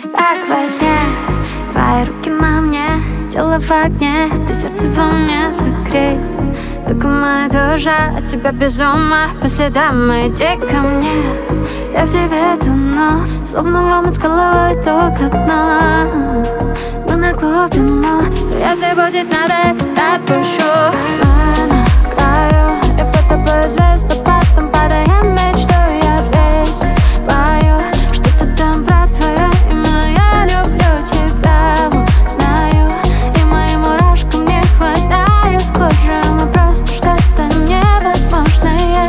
Как во сне, твои руки на мне, тело в огне, ты сердце во мне согрей. Только моя душа от тебя без ума, по следам иди ко мне. Я в тебе тону, словно в омут с головой только дно. Мы на глубину, но если будет надо, я тебя отпущу. Мы на краю, и под тобой звездопадом падаем, мечтаю я песню пою. Что-то там про твое имя, я люблю тебя, знаю. И моим мурашкам не хватает кожи, мы просто что-то невозможное.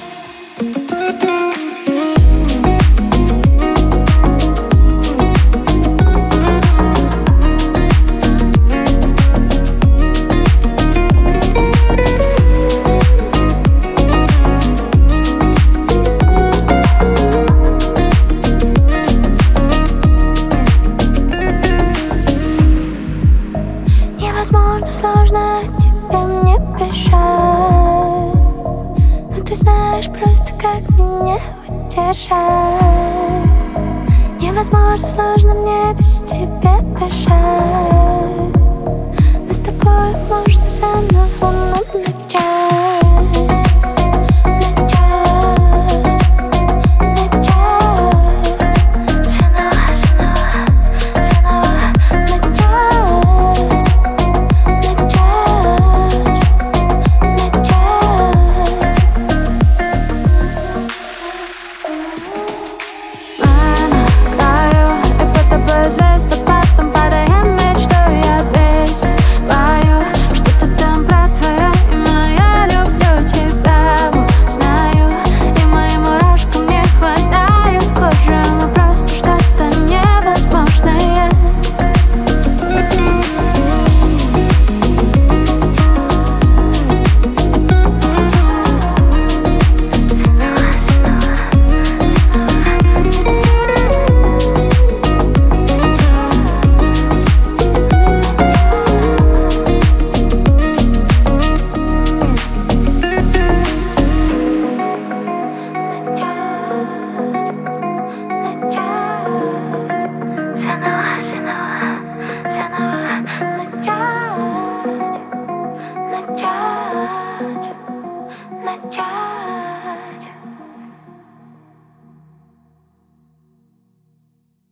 Невозможно, сложно тебе мне бежать, но ты знаешь просто, как меня удержать. Невозможно, сложно мне без тебя дышать, но с тобой можно заново начать.